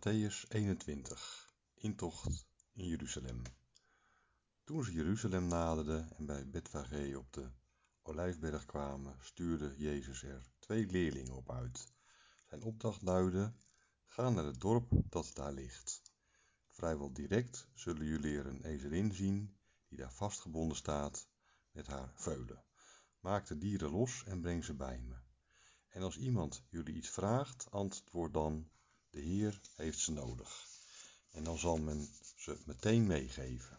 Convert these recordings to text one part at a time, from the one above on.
Mattheüs 21, intocht in Jeruzalem. Toen ze Jeruzalem naderden en bij Betfage op de Olijfberg kwamen, stuurde Jezus er 2 leerlingen op uit. Zijn opdracht luidde: ga naar het dorp dat daar ligt. Vrijwel direct zullen jullie er een ezelin zien die daar vastgebonden staat met haar veulen. Maak de dieren los en breng ze bij me. En als iemand jullie iets vraagt, antwoord dan: de Heer heeft ze nodig. En dan zal men ze meteen meegeven.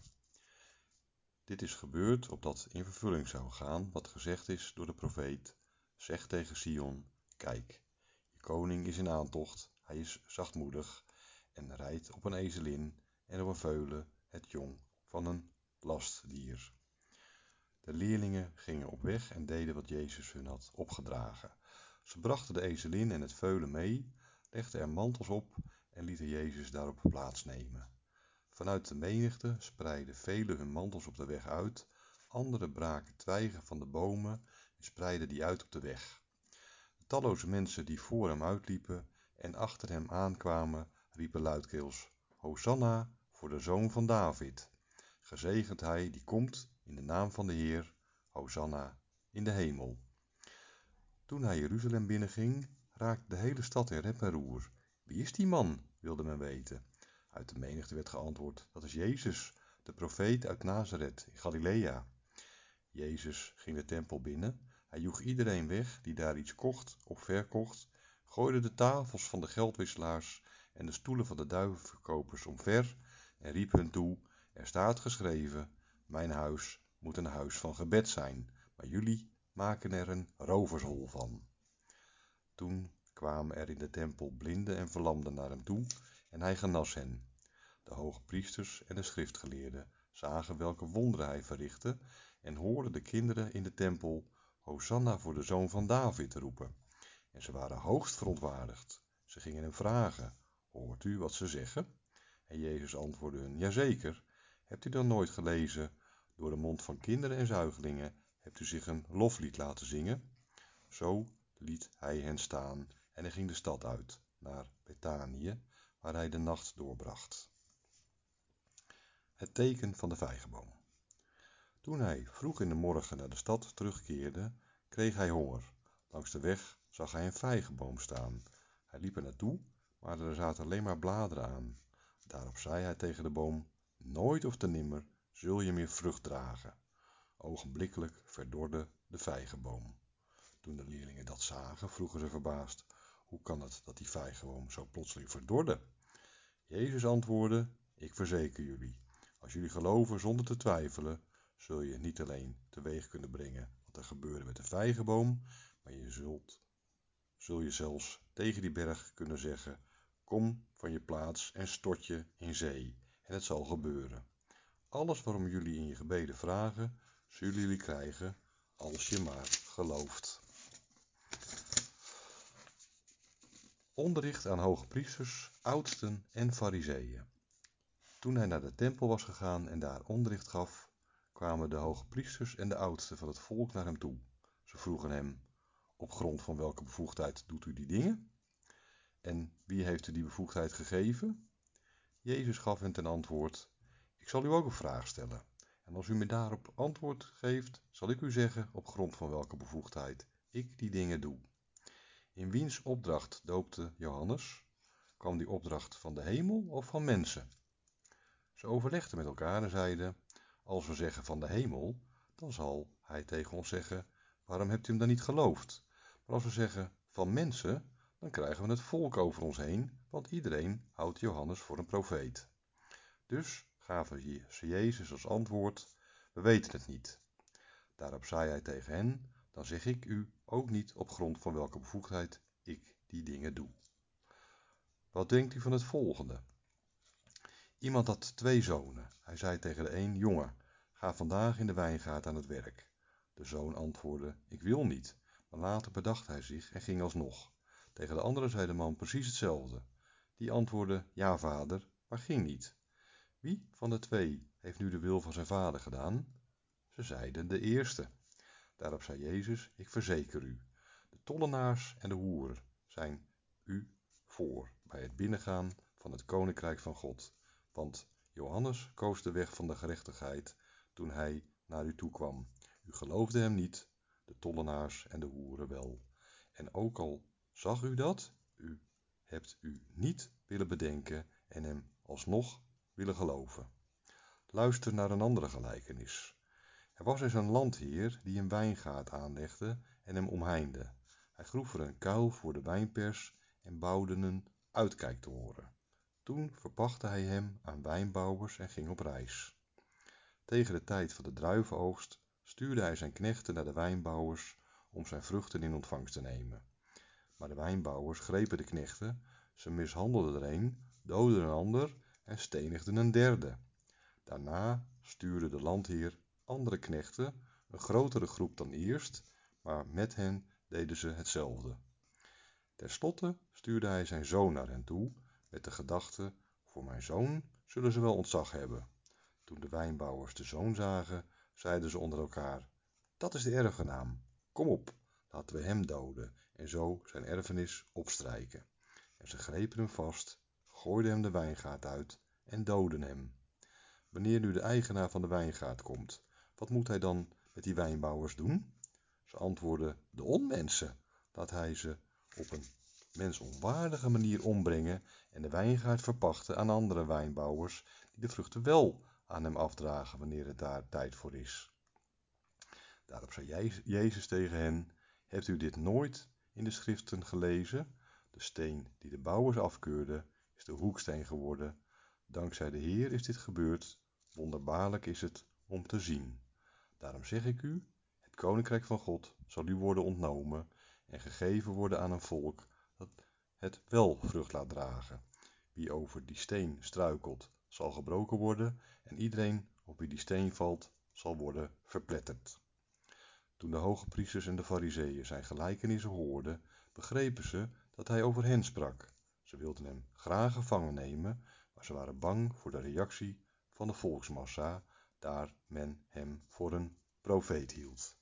Dit is gebeurd opdat in vervulling zou gaan wat gezegd is door de profeet: zeg tegen Sion: kijk, je koning is in aantocht, hij is zachtmoedig en rijdt op een ezelin en op een veulen, het jong van een lastdier. De leerlingen gingen op weg en deden wat Jezus hun had opgedragen. Ze brachten de ezelin en het veulen mee, legden er mantels op en lieten Jezus daarop plaatsnemen. Vanuit de menigte spreidden velen hun mantels op de weg uit, anderen braken twijgen van de bomen en spreidden die uit op de weg. De talloze mensen die voor hem uitliepen en achter hem aankwamen, riepen luidkeels: Hosanna voor de zoon van David. Gezegend hij die komt in de naam van de Heer, Hosanna in de hemel. Toen hij Jeruzalem binnenging, raakte de hele stad in rep en roer. Wie is die man? Wilde men weten. Uit de menigte werd geantwoord: dat is Jezus, de profeet uit Nazareth in Galilea. Jezus ging de tempel binnen. Hij joeg iedereen weg die daar iets kocht of verkocht, gooide de tafels van de geldwisselaars en de stoelen van de duivenverkopers omver en riep hun toe: er staat geschreven, mijn huis moet een huis van gebed zijn, maar jullie maken er een rovershol van. Toen kwamen er in de tempel blinden en verlamden naar hem toe en hij genas hen. De hogepriesters en de schriftgeleerden zagen welke wonderen hij verrichtte en hoorden de kinderen in de tempel Hosanna voor de zoon van David roepen. En ze waren hoogst verontwaardigd. Ze gingen hem vragen: hoort u wat ze zeggen? En Jezus antwoordde hun: jazeker. Hebt u dan nooit gelezen: door de mond van kinderen en zuigelingen hebt u zich een loflied laten zingen? Zo liet hij hen staan en hij ging de stad uit, naar Betanië, waar hij de nacht doorbracht. Het teken van de vijgenboom. Toen hij vroeg in de morgen naar de stad terugkeerde, kreeg hij honger. Langs de weg zag hij een vijgenboom staan. Hij liep er naartoe, maar er zaten alleen maar bladeren aan. Daarop zei hij tegen de boom: nooit of te nimmer zul je meer vrucht dragen. Ogenblikkelijk verdorde de vijgenboom. Toen de leerlingen dat zagen, vroegen ze verbaasd: hoe kan het dat die vijgenboom zo plotseling verdorde? Jezus antwoordde: ik verzeker jullie, als jullie geloven zonder te twijfelen, zul je niet alleen teweeg kunnen brengen wat er gebeurde met de vijgenboom, maar zul je zelfs tegen die berg kunnen zeggen: kom van je plaats en stort je in zee, en het zal gebeuren. Alles waarom jullie in je gebeden vragen, zullen jullie krijgen, als je maar gelooft. Onderricht aan hogepriesters, oudsten en farizeeën. Toen hij naar de tempel was gegaan en daar onderricht gaf, kwamen de hogepriesters en de oudsten van het volk naar hem toe. Ze vroegen hem: op grond van welke bevoegdheid doet u die dingen? En wie heeft u die bevoegdheid gegeven? Jezus gaf hen ten antwoord: ik zal u ook een vraag stellen. En als u me daarop antwoord geeft, zal ik u zeggen op grond van welke bevoegdheid ik die dingen doe. In wiens opdracht doopte Johannes? Kwam die opdracht van de hemel of van mensen? Ze overlegden met elkaar en zeiden: als we zeggen van de hemel, dan zal hij tegen ons zeggen: waarom hebt u hem dan niet geloofd? Maar als we zeggen van mensen, dan krijgen we het volk over ons heen, want iedereen houdt Johannes voor een profeet. Dus gaven ze Jezus als antwoord: we weten het niet. Daarop zei hij tegen hen: dan zeg ik u ook niet op grond van welke bevoegdheid ik die dingen doe. Wat denkt u van het volgende? Iemand had 2 zonen. Hij zei tegen de een: jongen, ga vandaag in de wijngaard aan het werk. De zoon antwoordde: ik wil niet. Maar later bedacht hij zich en ging alsnog. Tegen de andere zei de man precies hetzelfde. Die antwoordde: ja vader, maar ging niet. Wie van de 2 heeft nu de wil van zijn vader gedaan? Ze zeiden: de eerste. Daarop zei Jezus: ik verzeker u, de tollenaars en de hoeren zijn u voor bij het binnengaan van van het koninkrijk van God. Want Johannes koos de weg van de gerechtigheid toen hij naar u toe kwam. U geloofde hem niet, de tollenaars en de hoeren wel. En ook al zag u dat, u hebt u niet willen bedenken en hem alsnog willen geloven. Luister naar een andere gelijkenis. Er was eens een landheer die een wijngaard aanlegde en hem omheinde. Hij groef er een kuil voor de wijnpers en bouwde een uitkijktoren. Toen verpachtte hij hem aan wijnbouwers en ging op reis. Tegen de tijd van de druivenoogst stuurde hij zijn knechten naar de wijnbouwers om zijn vruchten in ontvangst te nemen. Maar de wijnbouwers grepen de knechten, ze mishandelden er een, doodden een ander en stenigden een derde. Daarna stuurde de landheer andere knechten, een grotere groep dan eerst, maar met hen deden ze hetzelfde. Ten slotte stuurde hij zijn zoon naar hen toe, met de gedachte: voor mijn zoon zullen ze wel ontzag hebben. Toen de wijnbouwers de zoon zagen, zeiden ze onder elkaar: dat is de erfgenaam. Kom op, laten we hem doden en zo zijn erfenis opstrijken. En ze grepen hem vast, gooiden hem de wijngaard uit en doodden hem. Wanneer nu de eigenaar van de wijngaard komt, wat moet hij dan met die wijnbouwers doen? Ze antwoordden: de onmensen. Laat hij ze op een mensonwaardige manier ombrengen en de wijngaard verpachten aan andere wijnbouwers die de vruchten wel aan hem afdragen wanneer het daar tijd voor is. Daarop zei Jezus tegen hen: hebt u dit nooit in de schriften gelezen? De steen die de bouwers afkeurden is de hoeksteen geworden. Dankzij de Heer is dit gebeurd. Wonderbaarlijk is het om te zien. Daarom zeg ik u, het koninkrijk van God zal u worden ontnomen en gegeven worden aan een volk dat het wel vrucht laat dragen. Wie over die steen struikelt, zal gebroken worden en iedereen op wie die steen valt, zal worden verpletterd. Toen de hogepriesters en de farizeeën zijn gelijkenissen hoorden, begrepen ze dat hij over hen sprak. Ze wilden hem graag gevangen nemen, maar ze waren bang voor de reactie van de volksmassa, daar men hem voor een profeet hield.